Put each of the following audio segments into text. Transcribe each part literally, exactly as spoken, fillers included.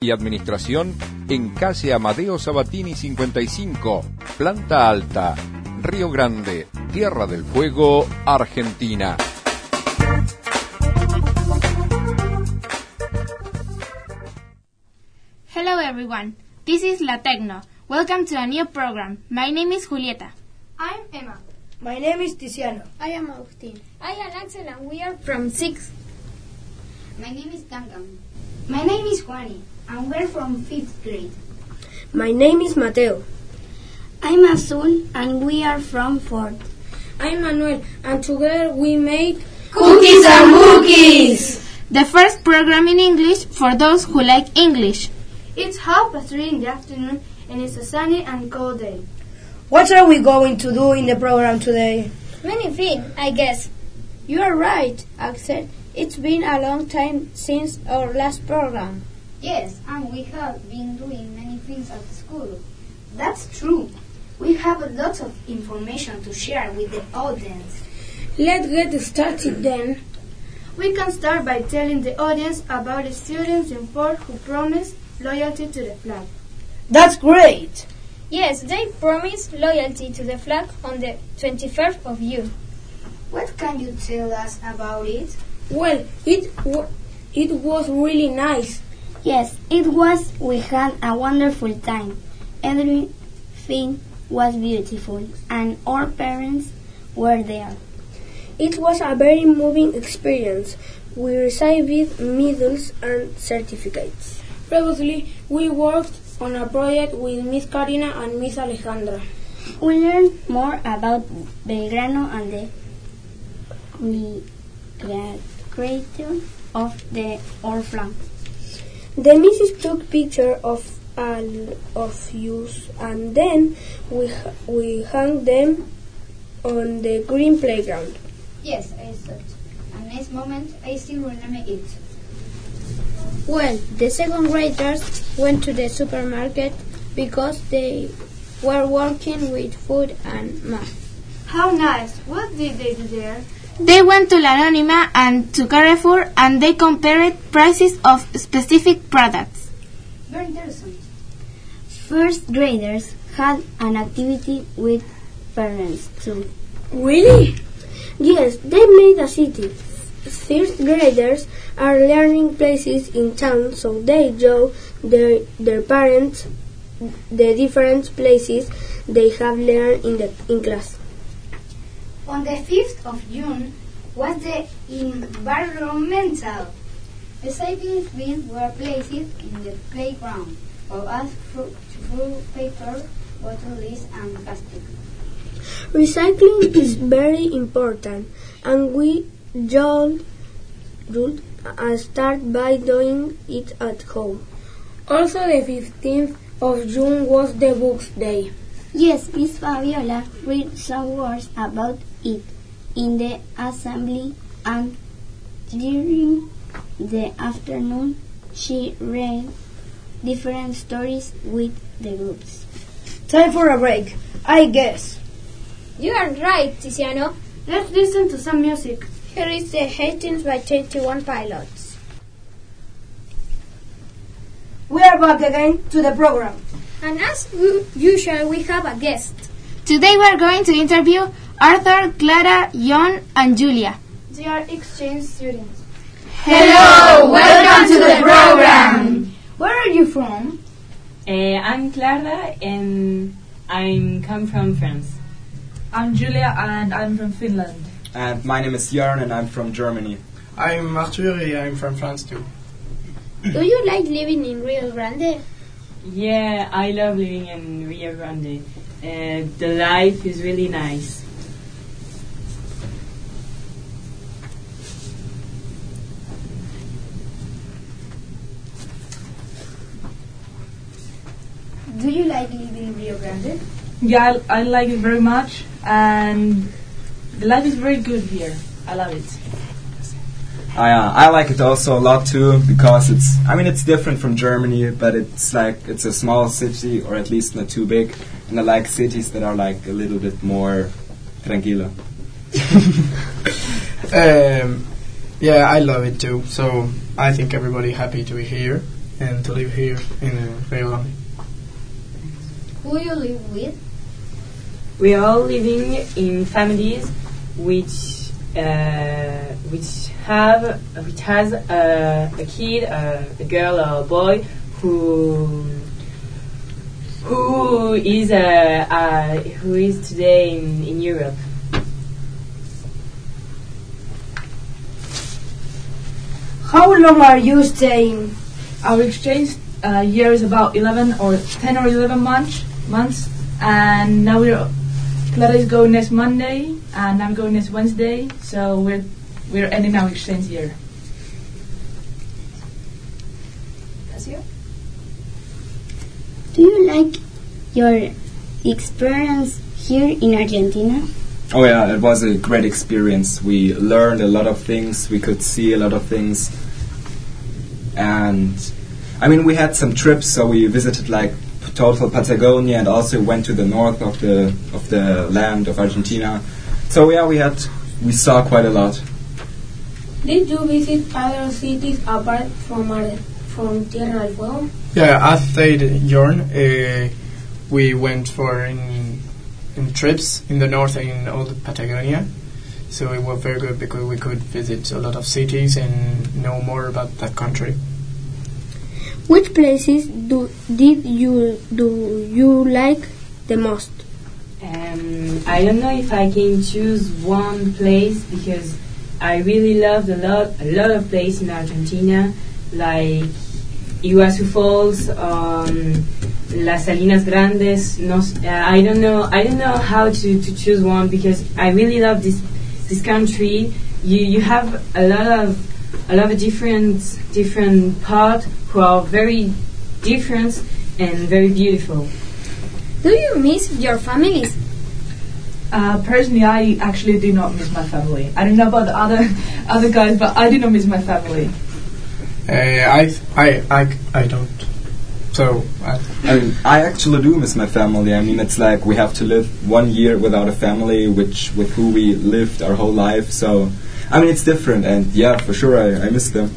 y Administración en calle Amadeo Sabatini cincuenta y cinco, planta alta, Río Grande, Tierra del Fuego, Argentina. Hello everyone, this is La Tecno. Welcome to a new program. My name is Julieta. I'm Emma. My name is Tiziano. I am Agustin. I am Axel and we are from sixth. My name is Gangan. My name is Juani and we're from fifth grade. My name is Mateo. I'm Azul and we are from fourth. I'm Manuel and together we make Cookies and Bookies! The first program in English for those who like English. It's half past three in the afternoon and it's a sunny and cold day. What are we going to do in the program today? Many things, I guess. You are right, Axel. It's been a long time since our last program. Yes, and we have been doing many things at school. That's true. We have lots of information to share with the audience. Let's get started then. We can start by telling the audience about the students in fourth who promised loyalty to the flag. That's great! Yes, they promised loyalty to the flag on the twenty-first of June. What can you tell us about it? Well, it w- it was really nice. Yes, it was. We had a wonderful time. Everything was beautiful, and our parents were there. It was a very moving experience. We received medals and certificates. Previously, we worked on a project with Miss Karina and Miss Alejandra. We learned more about Belgrano and the creator of the our flag. The missus took pictures of all of us, and then we we hung them on the green playground. Yes, I thought. A nice moment. I still remember it. Well, the second graders went to the supermarket because they were working with food and math. How nice! What did they do there? They went to La Anónima and to Carrefour and they compared prices of specific products. Very interesting. First graders had an activity with parents too. Really? Yes, they made a city. First graders are learning places in town, so they show their their parents the different places they have learned in the in class. On the fifth of June was the environmental. Recycling bins were placed in the playground for us to throw paper, bottles, and plastic. Recycling is very important, and we should start by doing it at home. Also, the fifteenth of June was the Books Day. Yes, Miss Fabiola read some words about it in the assembly, and during the afternoon she read different stories with the groups. Time for a break, I guess. You are right, Tiziano. Let's listen to some music. Here is the Hastings by twenty-one Pilots. We are back again to the program. And as usual, we have a guest. Today we are going to interview Arthur, Clara, John, and Julia. They are exchange students. Hello, welcome to the program. Where are you from? Uh, I'm Clara and I come from France. I'm Julia and I'm from Finland. And my name is Jörn and I'm from Germany. I'm Arthur and I'm from France too. Do you like living in Rio Grande? Yeah, I love living in Rio Grande. Uh, the life is really nice. Do you like living in Rio Grande? Yeah, I, I like it very much, and the life is very good here. I love it. I, uh, I like it also a lot too, because it's, I mean, it's different from Germany, but it's like, it's a small city, or at least not too big, and I like cities that are like a little bit more tranquilo. um, yeah, I love it too, so I think everybody happy to be here, and to live here in uh, Rio Grande. Who you live with? We are all living in families which uh, which have which has a, a kid, a, a girl or a boy who who is uh, uh, who is today in, in Europe. How long are you staying? Our exchange uh, year is about eleven or ten or eleven months, months, and now we're Clara is going next Monday, and I'm going next Wednesday. So we're we're ending our exchange year. Do you like your experience here in Argentina? Oh yeah, it was a great experience. We learned a lot of things, we could see a lot of things. And I mean, we had some trips, so we visited like total Patagonia and also went to the north of the of the land of Argentina. So yeah, we had we saw quite a lot. Did you visit other cities apart from Ar- from Tierra del Fuego? Yeah, I stayed in Jorn. Uh, we went for in, in trips in the north and in all the Patagonia. So it was very good because we could visit a lot of cities and know more about that country. Which places do did you do you like the most? Um, I don't know if I can choose one place because I really loved a lot a lot of places in Argentina, like Iguazu Falls, um, Las Salinas Grandes. No, uh, I don't know. I don't know how to, to choose one because I really love this this country. You you have a lot of a lot of different different parts who are very different and very beautiful. Do you miss your families? Uh, personally, I actually do not miss my family. I don't know about the other other guys, but I do not miss my family. Uh, I, I, I, I don't. So, I, I mean, I actually do miss my family. I mean, it's like we have to live one year without a family, which with who we lived our whole life. So, I mean, it's different, and yeah, for sure, I, I miss them.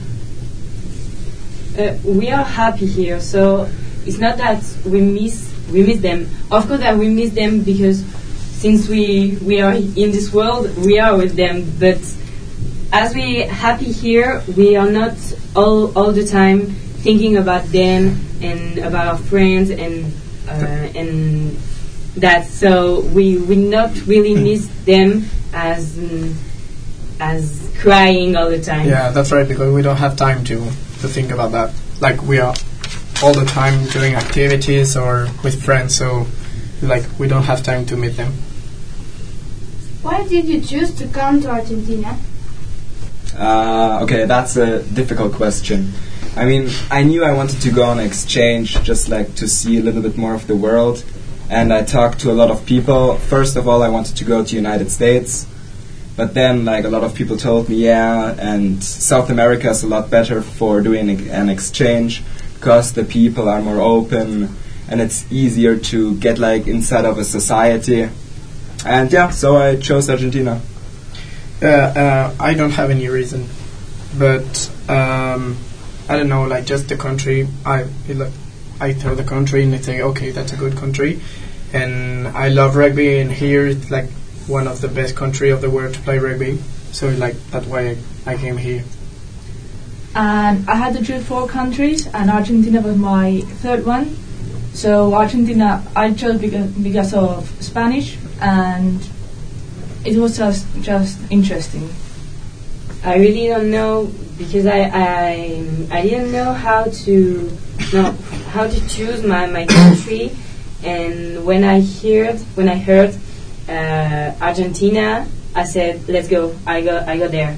Uh, we are happy here, so it's not that we miss we miss them. Of course, that we miss them because since we we are in this world, we are with them, but. As we happy here, we are not all all the time thinking about them and about our friends and uh, and that. So we we not really miss them as mm, as crying all the time. Yeah, that's right. Because we don't have time to to think about that. Like we are all the time doing activities or with friends. So like we don't have time to meet them. Why did you choose to come to Argentina? Uh, okay, that's a difficult question. I mean, I knew I wanted to go on exchange just like to see a little bit more of the world, and I talked to a lot of people. First of all, I wanted to go to United States, but then like a lot of people told me, yeah, and South America is a lot better for doing an exchange because the people are more open and it's easier to get like inside of a society. And yeah, so I chose Argentina. Uh, uh, I don't have any reason, but um, I don't know, like just the country. I it like I throw the country and I think, okay, that's a good country, and I love rugby, and here it's like one of the best country of the world to play rugby. So like that's why I, I came here. And I had to choose four countries, and Argentina was my third one. So Argentina, I chose because, because of Spanish, and it was just just interesting. I really don't know because I I, I didn't know how to no how to choose my, my country, and when I heard when I heard uh, Argentina, I said, let's go. I go I go there.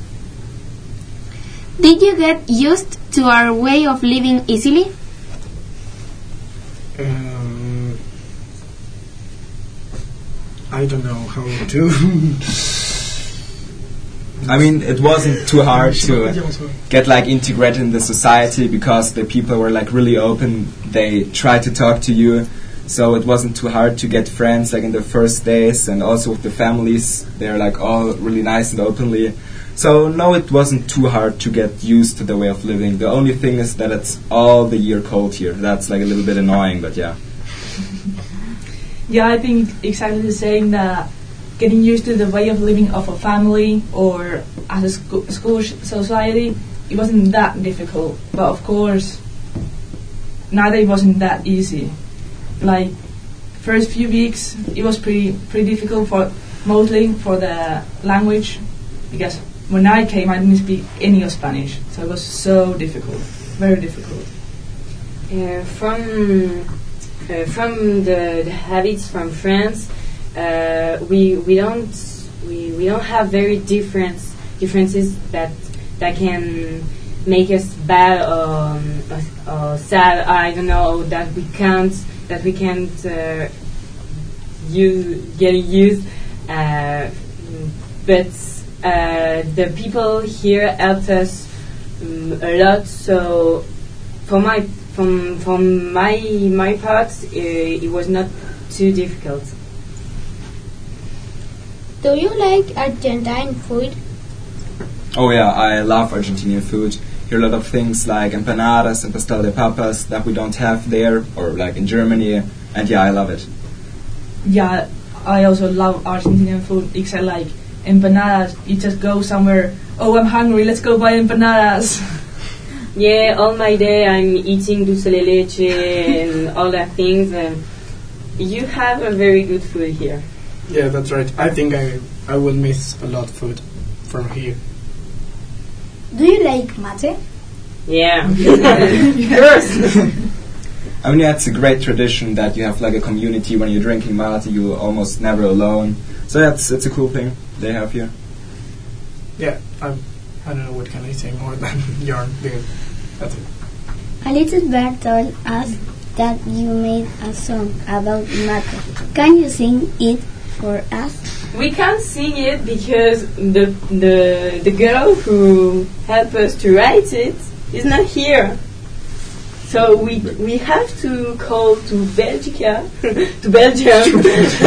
Did you get used to our way of living easily? Um, I don't know how to. I mean, it wasn't too hard to get like integrated in the society because the people were like really open. They tried to talk to you, so it wasn't too hard to get friends like in the first days. And also with the families, they're like all really nice and openly. So no, it wasn't too hard to get used to the way of living. The only thing is that it's all the year cold here. That's like a little bit annoying, but yeah. Yeah, I think exactly the same, that getting used to the way of living of a family or as a sco- school sh- society, it wasn't that difficult. But of course, neither it wasn't that easy. Like, first few weeks, it was pretty pretty difficult for mostly for the language, because when I came, I didn't speak any of Spanish, so it was so difficult, very difficult. Uh, from uh, from the, the habits from France, uh, we we don't we, we don't have very different differences that that can make us bad or, or, or sad. I don't know, that we can't that we can't uh, use, get used. Uh, but uh, the people here helped us um, a lot. So for my from from my my part, uh, it was not too difficult. Do you like Argentine food? Oh yeah, I love Argentinian food. Here a lot of things like empanadas and pastel de papas that we don't have there, or like in Germany, and yeah, I love it. Yeah, I also love Argentinian food, except like empanadas. You just go somewhere, oh, I'm hungry, let's go buy empanadas. Yeah, all my day I'm eating dulce de leche and all that things, and you have a very good food here. Yeah, that's right. I think I I will miss a lot of food from here. Do you like mate? Yeah. Yes. I mean, yeah, it's a great tradition that you have like a community. When you're drinking mate, you're almost never alone. So that's it's a cool thing they have here. Yeah, I'm, I don't know what can I say more than yarn. Because that's it. A little bird told us that you made a song about mate. Can you sing it for us? We can't sing it because the the the girl who helped us to write it is not here. So we we have to call to Belgica, to Belgium.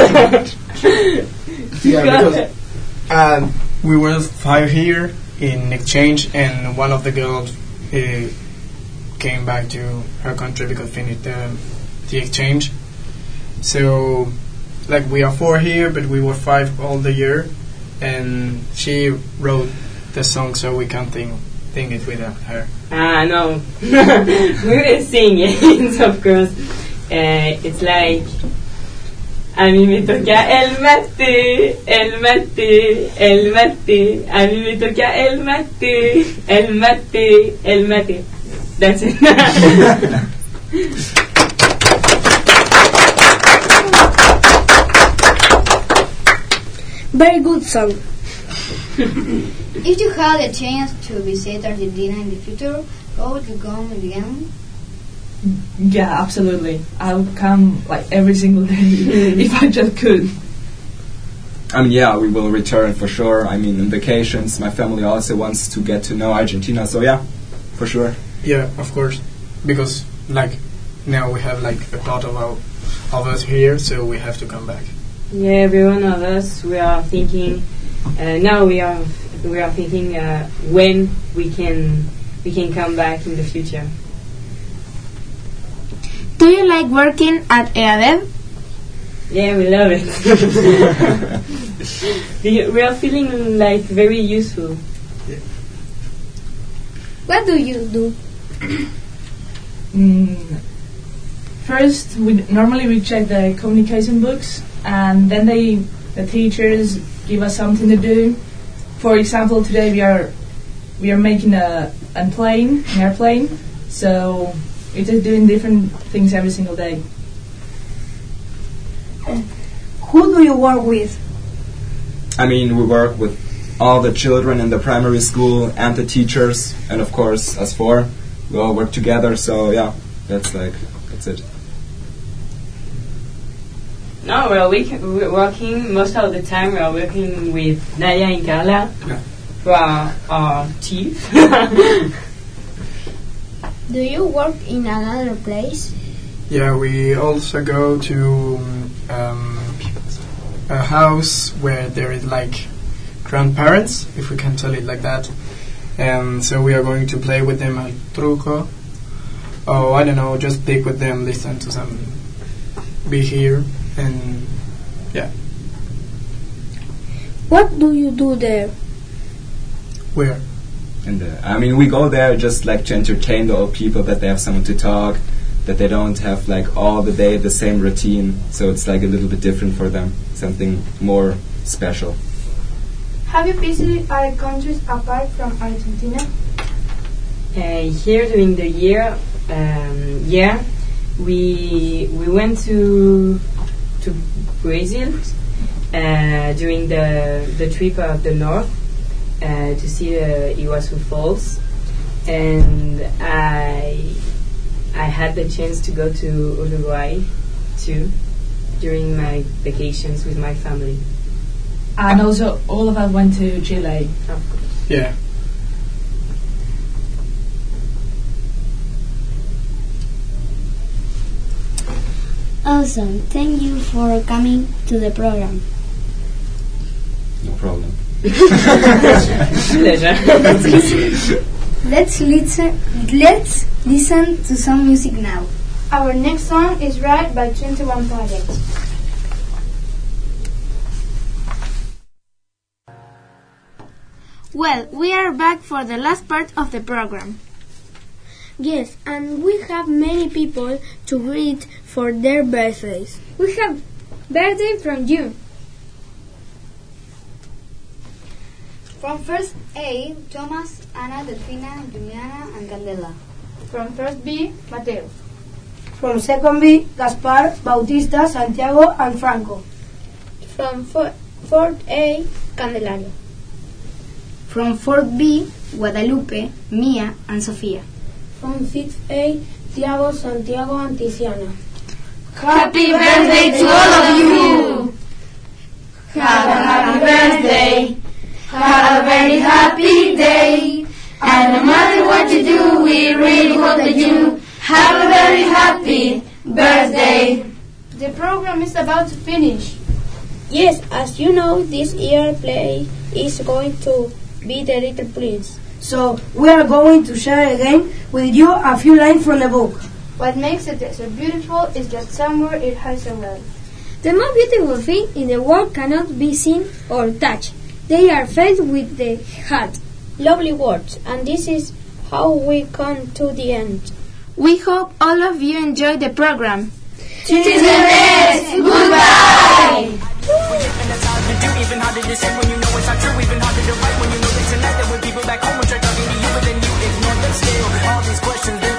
Yeah, because uh, we were five here in exchange, and one of the girls uh, came back to her country because finished the, the exchange. So, like, we are four here, but we were five all the year, and she wrote the song so we can sing, sing it with her. Ah, no. We will sing it, of course. Uh, it's like... A mí me toca el mate, el mate, el mate. A mí me toca el mate, el mate, el mate. That's it. Very good song. If you had a chance to visit Argentina in the future, how would you go again? Yeah, absolutely. I would come like every single day if I just could. I mean, yeah, we will return for sure. I mean, in vacations, my family also wants to get to know Argentina, so yeah, for sure. Yeah, of course, because like now we have like a lot of our, of us here, so we have to come back. Yeah, every one of us, we are thinking. Uh, now we are we are thinking uh, when we can we can come back in the future. Do you like working at EADEB? Yeah, we love it. we, we are feeling like very useful. Yeah. What do you do? Mm, first, we normally we check the communication books, and then they the teachers give us something to do. For example, today we are we are making a, a plane, an airplane. So we're just doing different things every single day. Who do you work with? I mean, we work with all the children in the primary school and the teachers, and of course, us four, we all work together. So yeah, that's like that's it. No, we're, we- we're working most of the time. We are working with Naya and Carla, Yeah. who are our chief. Do you work in another place? Yeah, we also go to um, a house where there is like grandparents, if we can tell it like that. And so we are going to play with them al truco. Oh, I don't know, just pick with them, listen to some, be here, and yeah. What do you do there? Where? And uh, I mean, we go there just like to entertain the old people, that they have someone to talk, that they don't have like all the day the same routine, so it's like a little bit different for them, something more special. Have you visited other countries apart from Argentina? Uh, here during the year, um, yeah, we we went to to Brazil uh, during the the trip of the north uh, to see the Iguazu Falls, and I I had the chance to go to Uruguay too during my vacations with my family. And also, all of us went to Chile. Of course. Yeah. Awesome. Thank you for coming to the program. No problem. Pleasure. Let's listen. Let's listen to some music now. Our next song is Ride by twenty-one Pilots. Well, we are back for the last part of the program. Yes, and we have many people to greet for their birthdays. We have birthday from June. From first A, Thomas, Ana, Delfina, Juliana, and Candela. From first B, Mateo. From second B, Gaspar, Bautista, Santiago, and Franco. From four, fourth A, Candelario. From fourth B, Guadalupe, Mia, and Sofia. From fifth A, Tiago, Santiago, and Tiziana. Happy birthday to all of you! Have a happy birthday! Have a very happy day! And no matter what you do, we really hope that you have a very happy birthday! The program is about to finish. Yes, as you know, this year play is going to be The Little Prince. So we are going to share again with you a few lines from the book. What makes it so beautiful is that somewhere it hides a well. The most beautiful thing in the world cannot be seen or touched. They are filled with the heart. Lovely words, and this is how we come to the end. We hope all of you enjoyed the program. To the next! Goodbye! Even harder to say when you know it's not true. Even harder to write when you know that tonight there were people back home which are talking to you, but then you ignore them still. All these questions.